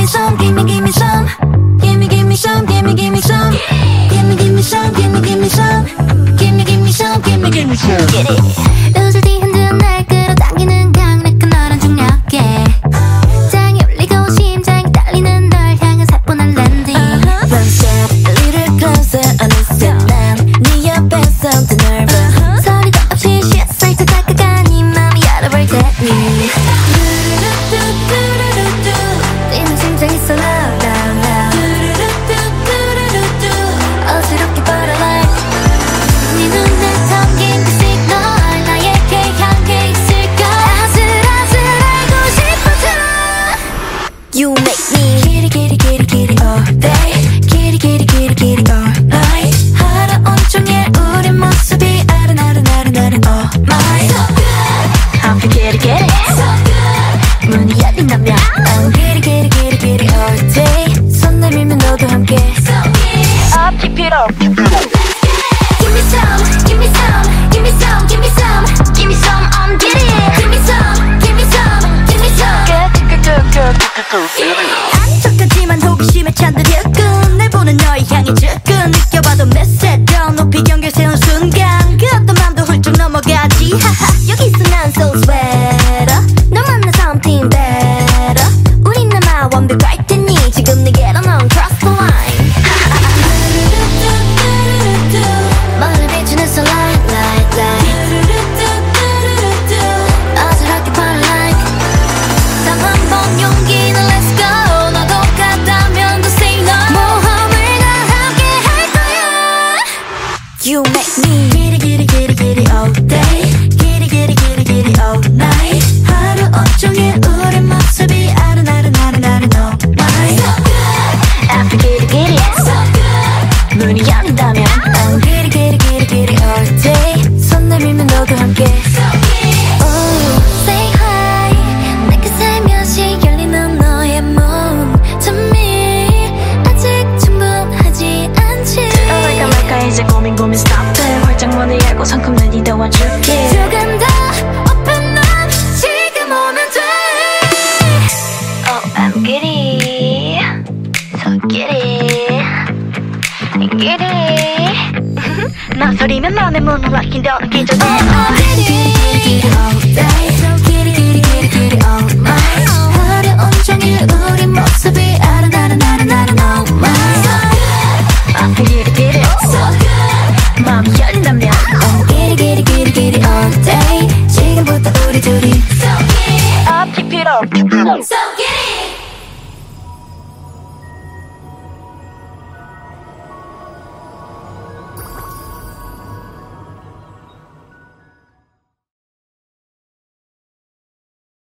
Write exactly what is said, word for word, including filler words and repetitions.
me some, give me, give me some. Give me, give me some, give me, give me some. Give me, give me some, give me, give me some. Give me, give me some, give me, give me some. Get it. 웃을 때 흔든 날 끌어당기는 강력한 너란 중력에 장이 울리고 심장이 떨리는 널 향한 사뿐한 랜딩. One step, a little closer, 어느새 난네 옆에서 더 nervous. 소리도 없이 살짝 다가가 네 맘이 열어볼 테니. 뛰는 심장이 so loud, loud, loud. 어지럽게 벌어라. 네 눈에 담긴 그 시그널 나에게 향해 있을까. 아슬아슬 알고 싶어져. You make me giddy giddy giddy giddy all day. Giddy giddy giddy giddy all night. 하루 온종일 우리 모습이 아른아른아른아른 all mine. So good. I'm giddy giddy so good. 문이 열린다면 I'm giddy giddy giddy giddy all day. 손 내밀면 너도 함께 So good. Up keep it up keep it up. Give me some, give me some, give me some, give me some, give me some, I'm giddy. Give me some, give me some, give me some. Good, good, good, good, good, good, good. 안 척하지만 호기심에 찬들였군. 날 보는 너의 향이 접근. 느껴봐도 몇 세더 높이 경계 세운 순간 그 어떤 맘도 훌쩍 넘어가지. 하하 여기서 난 so sweater. 너 만나 something better. 우린 남아 완벽할 테니 지금 내게로 넌 cross the line. 머리 비추는 sunlight, light, light. 어지럽게 burn like. 단 한 번 용기는 let's go. 너도 같다면 더 say no. 모험을 다 함께 할 거야. You make me giddy giddy giddy giddy all day. Giddy giddy giddy giddy all night. 하루 온종일 우리 모습이 아른아른아른아른 all mine. So good. After giddy giddy so good. 문이 열린다면 I'm giddy giddy giddy giddy all day. 손 내밀면 너도 함께 So good. Oh, say hi. 내가 살며시 열리는 너의 몸tum이 아직 충분하지 않지. 들어갈까 말까 이제 고민 고민 stop it. 활짝 문을 열고 성큼을 니 도와줄게. 조금 더 open up. 지금 오면 돼. Oh I'm giddy so giddy giddy. 나 소리면 맘에 문을 막힌 너 기존에 I'm giddy, giddy, giddy all day.